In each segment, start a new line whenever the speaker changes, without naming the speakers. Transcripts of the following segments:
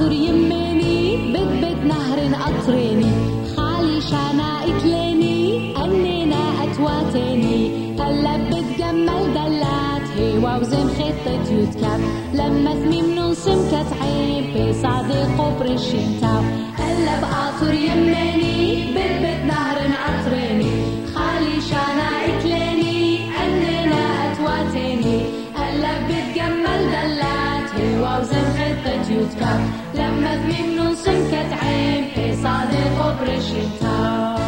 بعطر يماني بد نهر قطراني خالي شانا اتلاني أننا أتواتاني هلا بتجمل دلات هوا وزن خطة يتكب لما ثميم ننصم كتعين في صادق وبرشين تاو هلا بعطر يماني بد نهر قطراني خالي شانا اتلاني أننا أتواتاني هلا بتجمل دلات هوا وزن خطة يتكب لما ثميم ننصم كتعين في صادق وبرشين تاو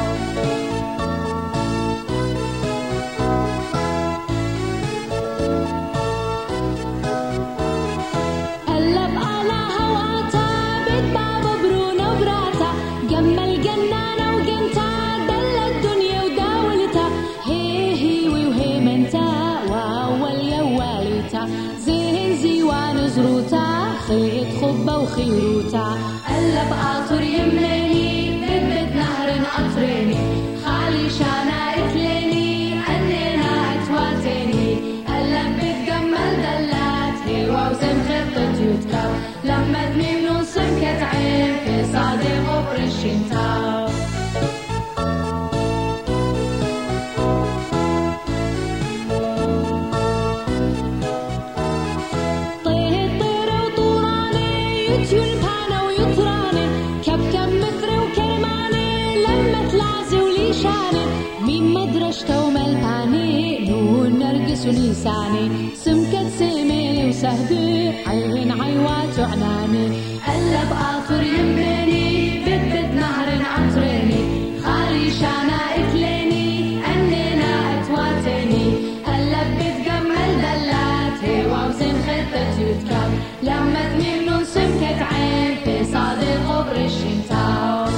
جمل جنانة وجنتا دل الدنيا وداولتا هي وهي منتا وأول يوالتا زين زيوان زروتا خيط خبة وخيروتا قلب قاطر يملاني بد نهر قطراني خالي شانا اتلاني أننا أتواتاني قلب بتجمل دلات هوا وزن خطة يتكو لما ثميم ننصم كتعين في صادق وبرشين تاو طير وطوراني يتيول بانا ويطراني كم مثري وكرماني لما تلعزي وليشاني مين مدرشته وملباني نون نرقس وليساني سمكة سميني وسهدي عين عيوات وعناني قلب قاطر يماني بد نهر قطراني خالي شانا اتلاني أننا أتواتاني قلب بتجمل دلات هوا وزن خطة يتكب لما ثميم ننصم كتعين في صادق وبرشين تاو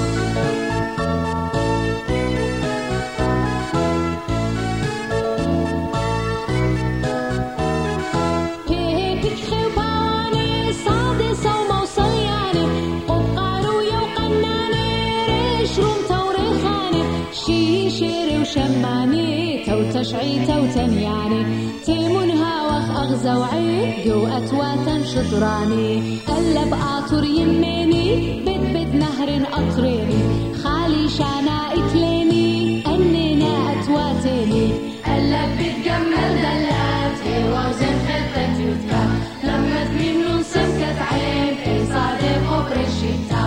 شماني توتشعي توتنياني تيمونها وخ أغزى وعيد جو أتواتا شطراني قلب قاطر يماني بد نهر قطراني خالي شانا اتلاني أننا أتواتاني قلب بتجمل دلات هوا وزن خطة يتكب لما ثميم ننصم كتعين في صادق وبرشين